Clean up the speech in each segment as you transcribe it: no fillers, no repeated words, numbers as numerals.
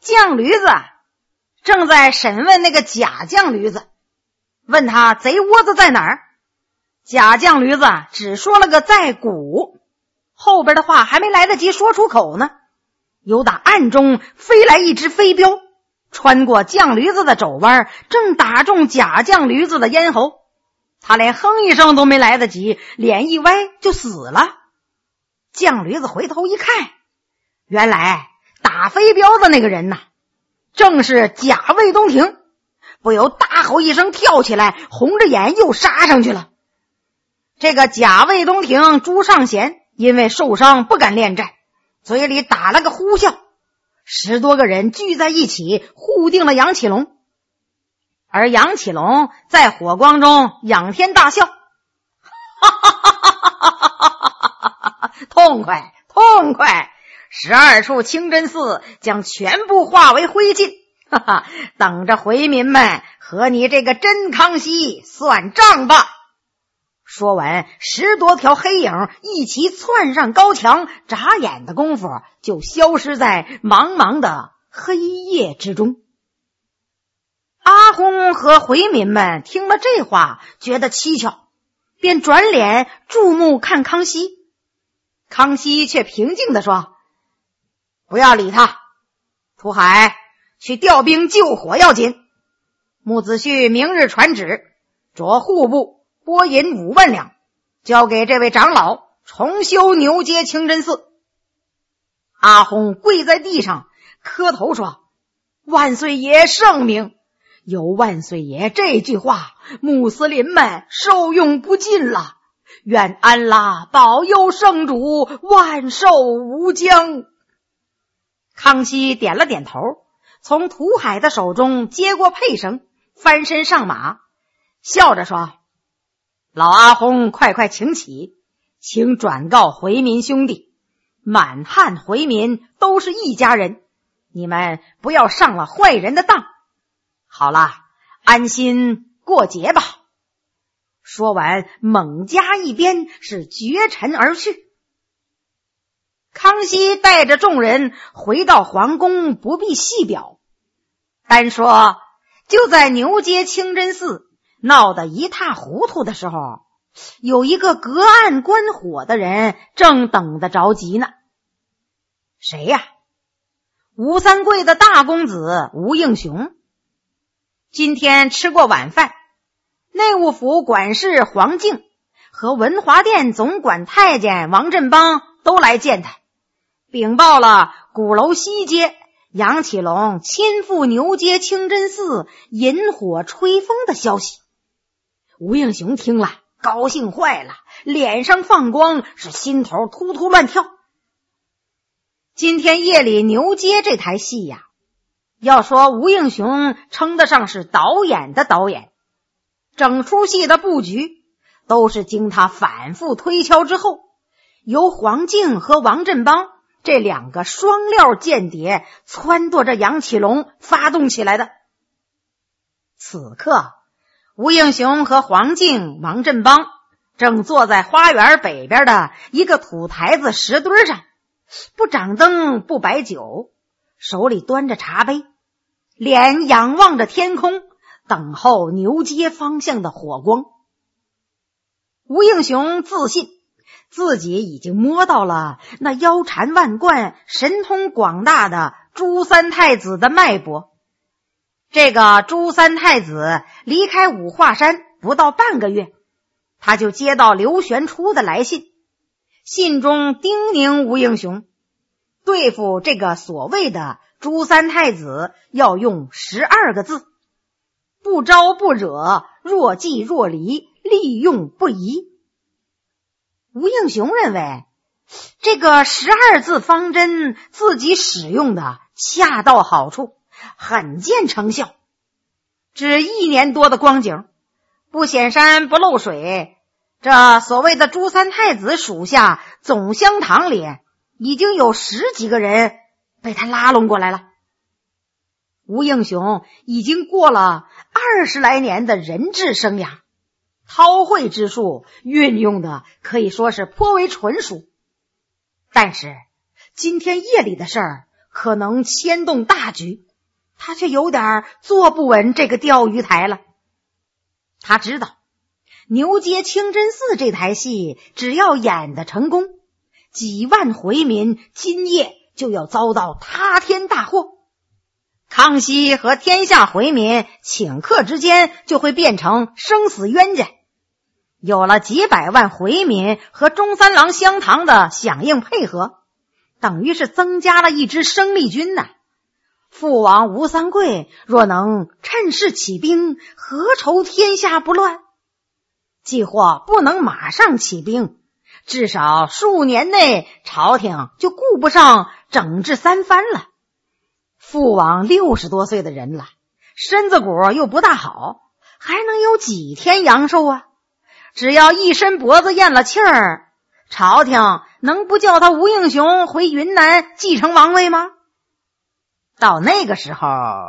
犟驴子正在审问那个假犟驴子，问他贼窝子在哪儿。假犟驴子只说了个在鼓，后边的话还没来得及说出口呢，有打暗中飞来一只飞镖，穿过犟驴子的肘弯，正打中假犟驴子的咽喉。他连哼一声都没来得及，脸一歪就死了。犟驴子回头一看，原来打飞镖的那个人正是贾魏东亭，不由大吼一声跳起来，红着眼又杀上去了。这个贾魏东亭朱尚贤因为受伤不敢恋战，嘴里打了个呼啸，10多个人聚在一起护定了杨启龙。而杨启龙在火光中仰天大笑，哈哈哈哈哈哈，痛快痛快，12处清真寺将全部化为灰烬，哈哈，等着回民们和你这个真康熙算账吧。说完，10多条黑影一齐窜上高墙，眨眼的功夫就消失在茫茫的黑夜之中。阿訇和回民们听了这话，觉得蹊跷，便转脸注目看康熙。康熙却平静地说：不要理他，涂海去调兵救火要紧。穆子胥明日传旨，着户部拨银5万两，交给这位长老重修牛街清真寺。阿訇跪在地上磕头说：万岁爷圣明，有万岁爷这句话，穆斯林们受用不尽了，愿安拉保佑圣主万寿无疆。康熙点了点头，从涂海的手中接过佩绳，翻身上马，笑着说：老阿訇，快快请起，请转告回民兄弟，满汉回民都是一家人，你们不要上了坏人的当。好了，安心过节吧。说完猛加一鞭，是绝尘而去。康熙带着众人回到皇宫，不必细表，单说就在牛街清真寺闹得一塌糊涂的时候，有一个隔岸观火的人正等得着急呢。谁呀？吴三桂的大公子吴应熊。今天吃过晚饭，内务府管事黄敬和文华殿总管太监王振邦都来见他，禀报了鼓楼西街杨启龙亲赴牛街清真寺引火吹风的消息。吴应熊听了高兴坏了，脸上放光，是心头突突乱跳。今天夜里牛街这台戏呀，要说吴应熊称得上是导演的导演，整出戏的布局都是经他反复推敲之后，由黄敬和王振邦这2个双料间谍撺掇着杨启龙发动起来的。此刻吴应熊和黄敬、王振邦正坐在花园北边的一个土台子石墩上，不掌灯不摆酒，手里端着茶杯，脸仰望着天空，等候牛街方向的火光。吴应熊自信自己已经摸到了那腰缠万贯、神通广大的朱三太子的脉搏。这个朱三太子离开五华山不到半个月，他就接到刘玄初的来信，信中叮咛吴应熊，对付这个所谓的朱三太子要用12个字：不招不惹，若即若离，利用不疑。吴应熊认为这个12字方针自己使用的恰到好处，很见成效。只1年多的光景，不显山不漏水，这所谓的朱三太子属下总香堂里已经有10几个人被他拉拢过来了。吴应熊已经过了20来年的人质生涯，韬晦之术运用的可以说是颇为纯熟。但是今天夜里的事儿可能牵动大局，他却有点坐不稳这个钓鱼台了。他知道牛街清真寺这台戏只要演得成功，几万回民今夜就要遭到塌天大祸，康熙和天下回民顷刻之间就会变成生死冤家。有了几百万回民和中三郎相堂的响应配合，等于是增加了一支生力军呐。父王吴三桂若能趁势起兵，何愁天下不乱？既或不能马上起兵，至少数年内朝廷就顾不上整治三藩了。父王60多岁的人了，身子骨又不大好，还能有几天阳寿啊？只要一伸脖子咽了气儿，朝廷能不叫他吴应熊回云南继承王位吗？到那个时候，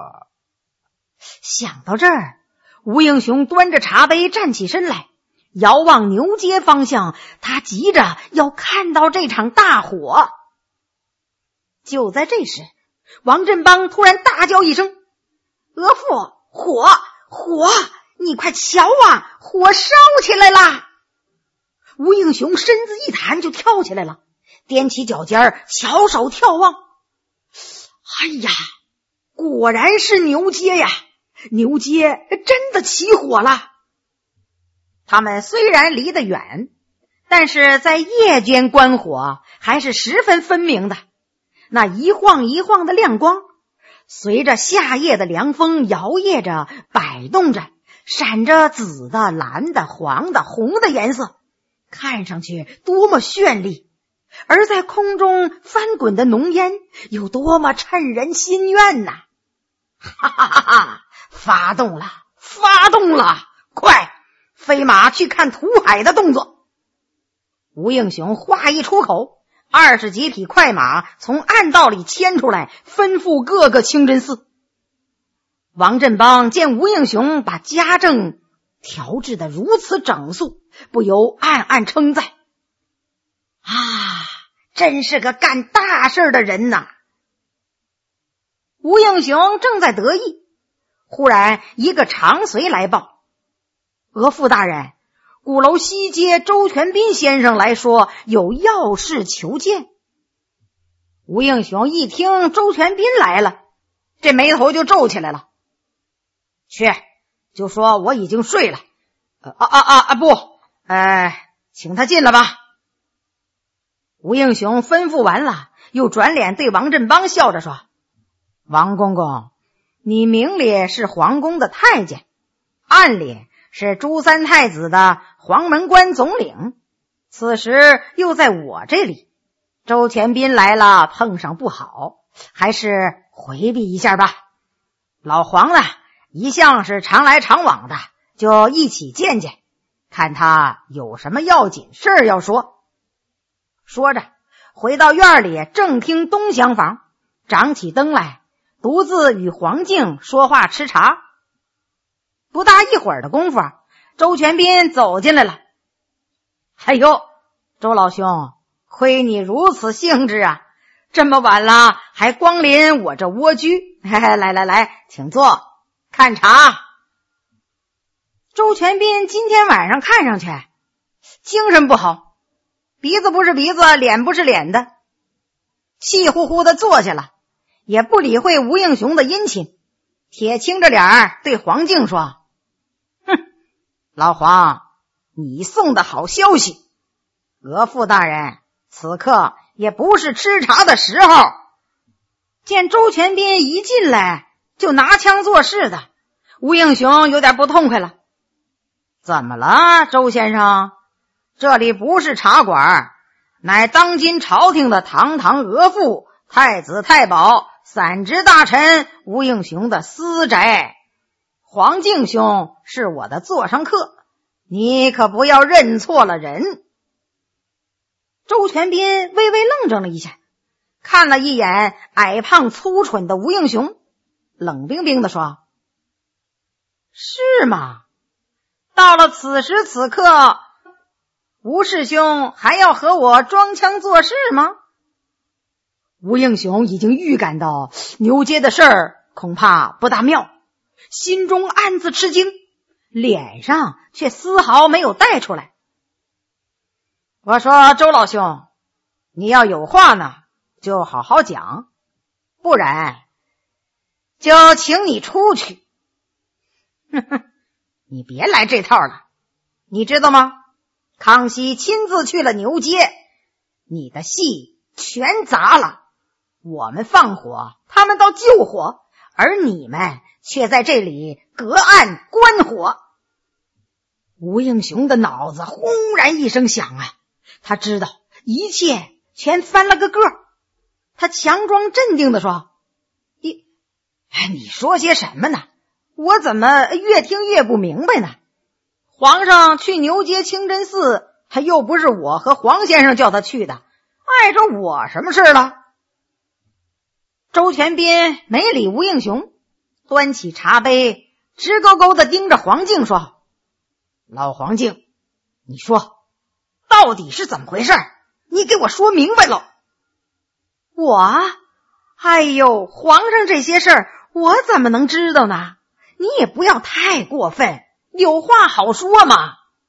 想到这儿，吴应熊端着茶杯站起身来，遥望牛街方向，他急着要看到这场大火。就在这时，王振邦突然大叫一声：“额父，火！火！你快瞧啊，火烧起来啦！”吴应熊身子一弹就跳起来了，踮起脚尖翘首眺望。哎呀，果然是牛街呀！牛街真的起火了。他们虽然离得远，但是在夜间观火还是十分分明的。那一晃一晃的亮光，随着夏夜的凉风摇曳着摆动着，闪着紫的、蓝的、黄的、红的颜色，看上去多么绚丽。而在空中翻滚的浓烟有多么趁人心愿呐！哈哈哈哈！发动了，发动了！快，飞马去看土海的动作！吴应熊话一出口，20几匹快马从暗道里牵出来，吩咐各个清真寺。王振邦见吴应熊把家政调制得如此整肃，不由暗暗称赞：啊，真是个干大事的人呐！吴应熊正在得意，忽然一个长随来报：额父大人，鼓楼西街周全斌先生来说有要事求见。吴应熊一听周全斌来了，这眉头就皱起来了。去，就说我已经睡了。不，请他进了吧。吴应熊吩咐完了，又转脸对王振邦笑着说：王公公，你明里是皇宫的太监，暗里是朱三太子的黄门关总领，此时又在我这里，周全斌来了碰上不好，还是回避一下吧。老黄呢，一向是常来常往的，就一起见见，看他有什么要紧事儿要说。说着回到院里正厅东厢房，掌起灯来，独自与黄静说话吃茶。不大一会儿的功夫，周全斌走进来了。哎呦，周老兄，亏你如此兴致啊，这么晚了还光临我这蜗居。来，请坐，看茶。周全斌今天晚上看上去精神不好，鼻子不是鼻子，脸不是脸的，气呼呼的坐下了，也不理会吴应熊的殷勤，铁青着脸对黄静说：哼，老黄，你送的好消息，额父大人此刻也不是吃茶的时候。见周全斌一进来就拿腔作势的，吴应熊有点不痛快了。怎么了，周先生？这里不是茶馆，乃当今朝廷的堂堂额驸、太子太保、散职大臣吴应熊的私宅。黄敬兄是我的座上客，你可不要认错了人。周全斌微微愣怔了一下，看了一眼矮胖粗蠢的吴应熊，冷冰冰地说：是吗？到了此时此刻，吴师兄还要和我装腔作势吗？ 吴英雄已经预感到牛街的事儿恐怕不大妙，心中暗自吃惊，脸上却丝毫没有带出来。我说周老兄，你要有话呢就好好讲，不然就请你出去。你别来这套了，你知道吗？康熙亲自去了牛街，你的戏全砸了。我们放火，他们倒救火，而你们却在这里隔岸观火。吴英雄的脑子轰然一声响啊，他知道一切全翻了个个。他强装镇定地说：你说些什么呢？我怎么越听越不明白呢？皇上去牛街清真寺，还又不是我和黄先生叫他去的，碍着我什么事了？周全斌没理吴英雄，端起茶杯，直勾勾地盯着黄敬说：老黄敬，你说到底是怎么回事？你给我说明白了。哎呦，皇上这些事儿我怎么能知道呢？你也不要太过分，有话好说嘛。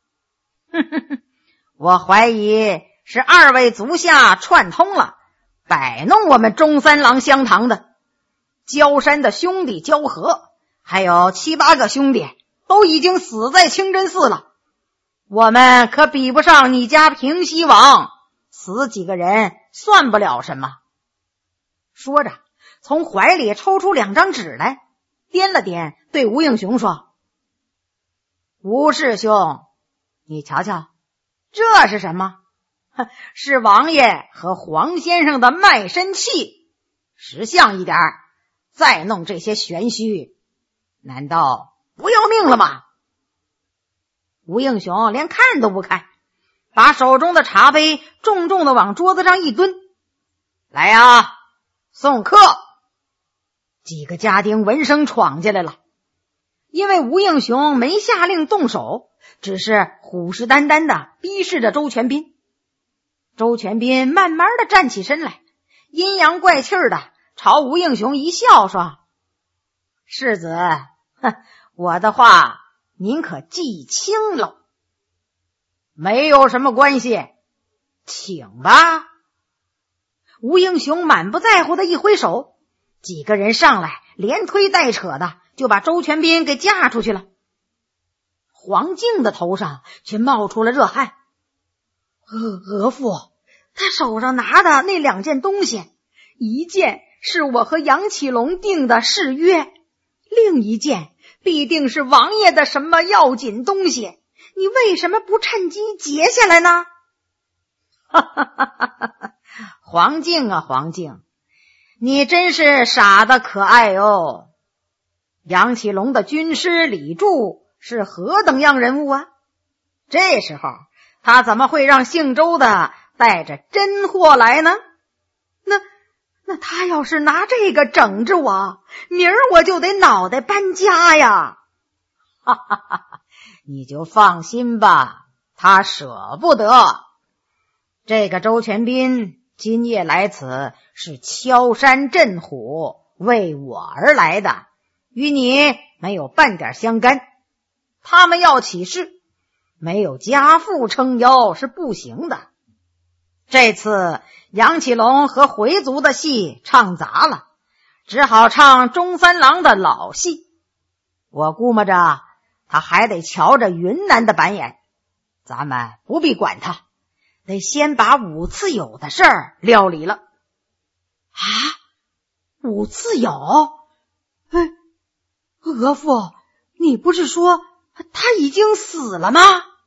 我怀疑是二位足下串通了，摆弄我们中三郎香堂的。焦山的兄弟焦和还有7、8个兄弟都已经死在清真寺了，我们可比不上你家平西王，死几个人算不了什么。说着从怀里抽出2张纸来，掂了掂，对吴英雄说：吴师兄，你瞧瞧，这是什么？是王爷和黄先生的卖身契，识相一点，再弄这些玄虚，难道不要命了吗？吴英雄连看都不看，把手中的茶杯重重的往桌子上一蹲：来呀，送客！几个家丁闻声闯进来了，因为吴英雄没下令动手，只是虎视眈眈地逼视着周全斌。周全斌慢慢地站起身来，阴阳怪气的朝吴英雄一笑说：世子，我的话您可记清了。没有什么关系，请吧。吴英雄满不在乎的一挥手，几个人上来连推带扯的就把周全斌给架出去了。黄敬的头上却冒出了热汗。额父，他手上拿的那2件东西，一件是我和杨启龙定的誓约，另一件必定是王爷的什么要紧东西，你为什么不趁机截下来呢？黄敬啊黄敬，你真是傻得可爱哦。杨启龙的军师李柱是何等样人物啊？这时候他怎么会让姓周的带着真货来呢？那他要是拿这个整着我，明儿我就得脑袋搬家呀。你就放心吧，他舍不得。这个周全斌今夜来此是敲山震虎，为我而来的，与你没有半点相干。他们要起事，没有家父撑腰是不行的。这次杨启龙和回族的戏唱砸了，只好唱中三郎的老戏。我估摸着他还得瞧着云南的板眼，咱们不必管他，得先把武次友的事儿料理了。武次友？额父，你不是说他已经死了吗？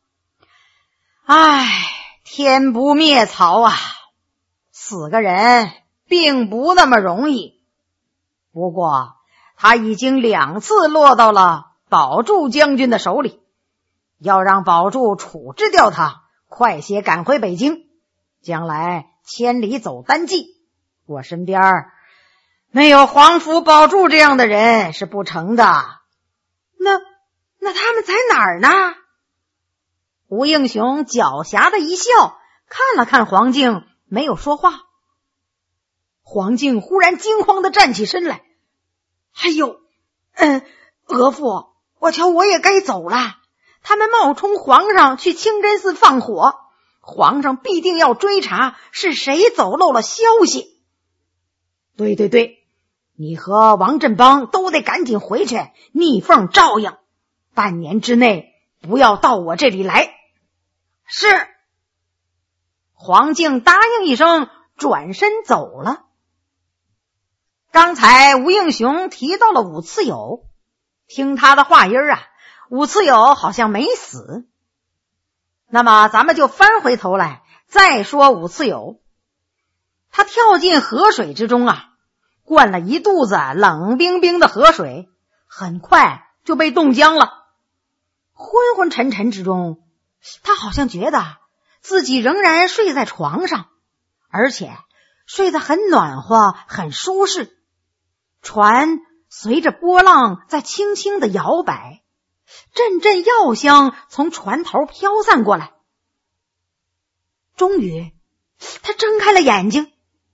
天不灭曹啊，死个人并不那么容易。不过他已经2次落到了保住将军的手里，要让保住处置掉他，快些赶回北京，将来千里走单骑。我身边没有皇甫保住这样的人是不成的。那他们在哪儿呢？吴英雄狡黠的一笑，看了看黄敬，没有说话。 黄静忽然惊慌地站起身来，哎呦，额驸，我瞧我也该走了，他们冒充皇上去清真寺放火，皇上必定要追查是谁走漏了消息。对，你和王振邦都得赶紧回去逆缝照应，半年之内不要到我这里来。是。黄静答应一声，转身走了。刚才吴应熊提到了武次友，听他的话音啊，武次友好像没死。那么咱们就翻回头来再说武次友。他跳进河水之中啊，灌了一肚子冷冰冰的河水，很快就被冻僵了。昏昏沉沉之中，他好像觉得自己仍然睡在床上，而且睡得很暖和，很舒适。船随着波浪在轻轻地摇摆，阵阵药香从船头飘散过来。终于他睁开了眼睛，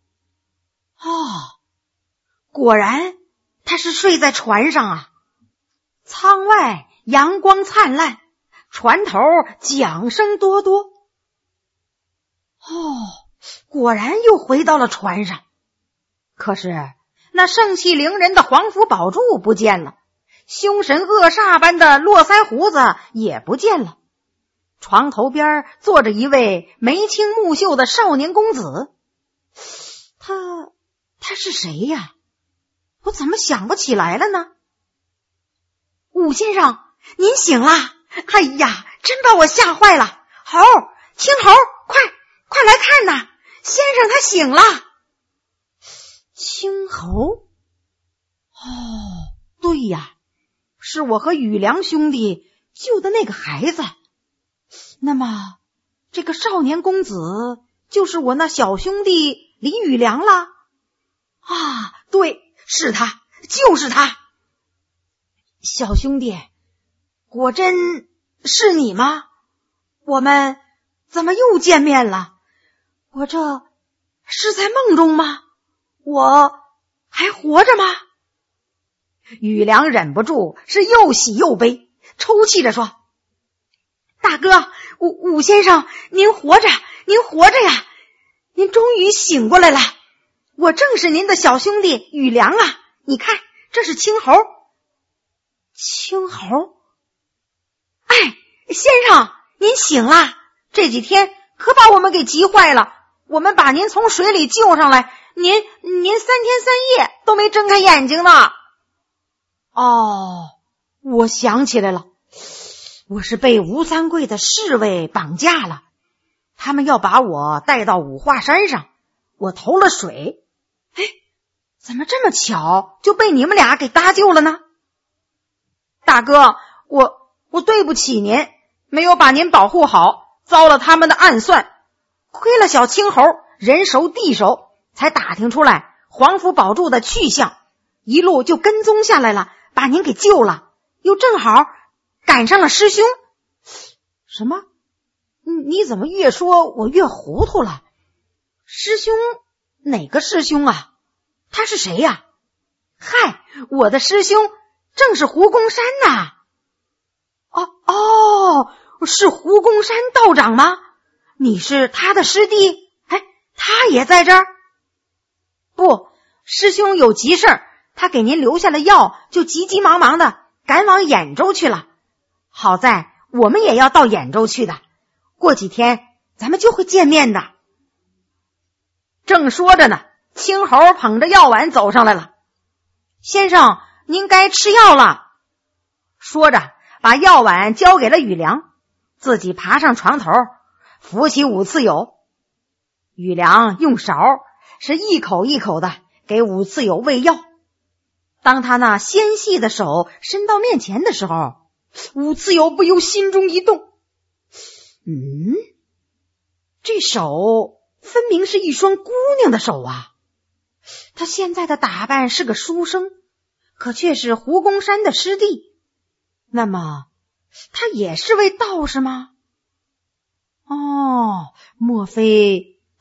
果然他是睡在船上啊。舱外阳光灿烂，船头桨声多多。果然又回到了船上。可是那盛气凌人的黄福宝柱不见了，凶神恶煞般的络腮胡子也不见了。床头边坐着一位眉清目秀的少年公子。他是谁呀？我怎么想不起来了呢？武先生，您醒了！哎呀，真把我吓坏了！猴，青猴，快来看呐！先生他醒了。青猴？对呀，是我和宇良兄弟救的那个孩子。那么这个少年公子就是我那小兄弟李宇良了？对，是他，就是他。小兄弟，果真是你吗？我们怎么又见面了？我这是在梦中吗？我还活着吗？宇良忍不住是又喜又悲，抽泣着说：大哥，武先生，您活着呀！您终于醒过来了。我正是您的小兄弟宇良啊，你看，这是青猴。青猴？先生，您醒了，这几天可把我们给急坏了。我们把您从水里救上来，您3天3夜都没睁开眼睛呢。我想起来了，我是被吴三桂的侍卫绑架了，他们要把我带到五华山上，我投了水。怎么这么巧就被你们俩给搭救了呢？大哥，我对不起您，没有把您保护好，遭了他们的暗算，亏了小青猴人熟地熟，才打听出来黄福宝柱的去向，一路就跟踪下来了，把您给救了，又正好赶上了师兄。什么？你怎么越说我越糊涂了？师兄？哪个师兄啊？他是谁呀？我的师兄正是胡公山呐。是胡公山道长吗？你是他的师弟？他也在这儿？不，师兄有急事儿，他给您留下了药，就急急忙忙的赶往兖州去了。好在我们也要到兖州去的，过几天咱们就会见面的。正说着呢，青猴捧着药碗走上来了。先生，您该吃药了。说着把药碗交给了宇良，自己爬上床头扶起武次友。宇良用勺是一口一口的给武次友喂药。当他那纤细的手伸到面前的时候，武次友不由心中一动。这手分明是一双姑娘的手啊！他现在的打扮是个书生，可却是胡公山的师弟。那么他也是位道士吗？莫非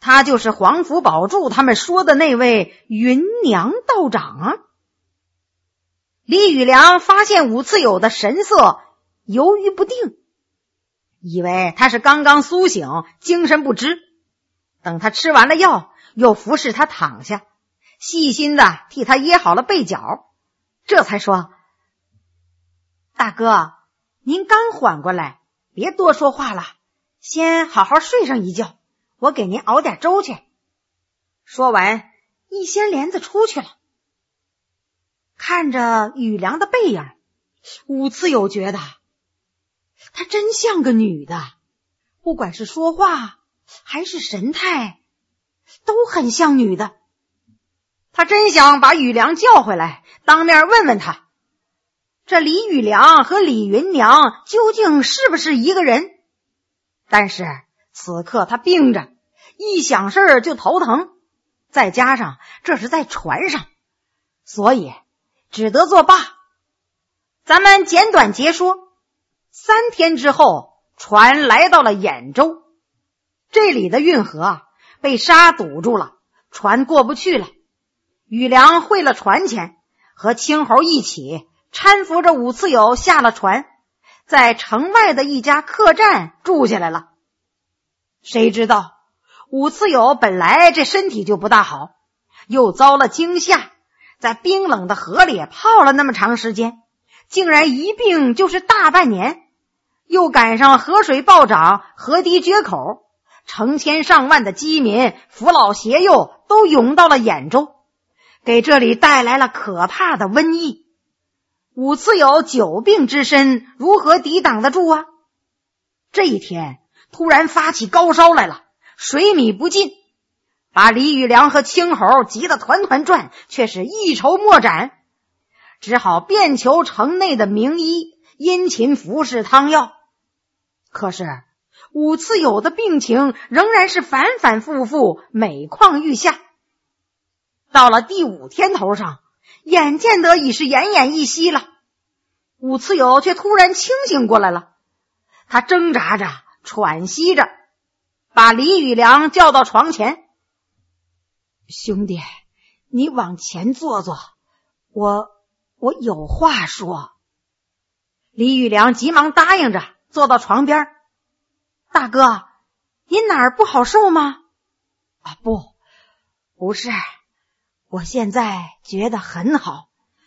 他就是黄福宝柱他们说的那位云娘道长啊。李宇良发现武次友的神色犹豫不定，以为他是刚刚苏醒，精神不支。等他吃完了药，又服侍他躺下，细心的替他掖好了被角，这才说：大哥，您刚缓过来，别多说话了，先好好睡上一觉，我给您熬点粥去。说完，一掀帘子出去了。看着宇良的背影，武次友觉得她真像个女的，不管是说话还是神态，都很像女的。他真想把宇良叫回来，当面问问他，这李宇良和李云娘究竟是不是一个人？但是此刻他病着，一想事儿就头疼，再加上这是在船上，所以只得作罢。咱们简短截说，3天之后，船来到了兖州。这里的运河被沙堵住了，船过不去了。宇良汇了船钱，和青猴一起搀扶着武次友下了船，在城外的一家客栈住下来了。谁知道武次友本来这身体就不大好，又遭了惊吓，在冰冷的河里泡了那么长时间，竟然一病就是大半年，又赶上河水暴涨，河堤决口，成千上万的饥民、扶老携幼都涌到了兖州，给这里带来了可怕的瘟疫。武次友久病之身，如何抵挡得住啊？这一天突然发起高烧来了，水米不进，把李宇良和青猴急得团团转，却是一筹莫展，只好遍求城内的名医，殷勤服侍汤药。可是武次友的病情仍然是反反复复，每况愈下。到了第5天头上，眼见得已是奄奄一息了，武次友却突然清醒过来了。他挣扎着喘息着，把李宇良叫到床前：兄弟，你往前坐坐，我有话说。李宇良急忙答应着，坐到床边。大哥，您哪儿不好受吗？不是，我现在觉得很好。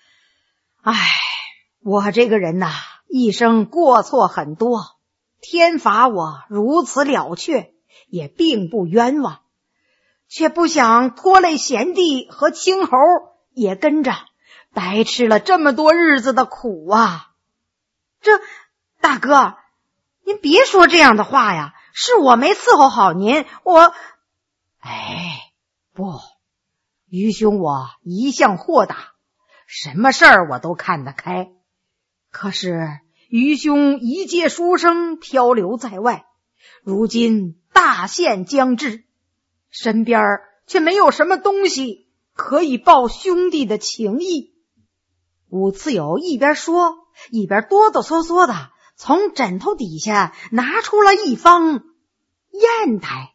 我这个人呐，一生过错很多，天罚我如此了却，也并不冤枉，却不想拖累贤弟和青猴也跟着白吃了这么多日子的苦啊。大哥，您别说这样的话呀，是我没伺候好您，不，于兄我一向豁达，什么事儿我都看得开。可是于兄一介书生漂流在外，如今大限将至，身边却没有什么东西可以报兄弟的情谊。武次友一边说，一边哆哆嗦嗦的从枕头底下拿出了一方砚台。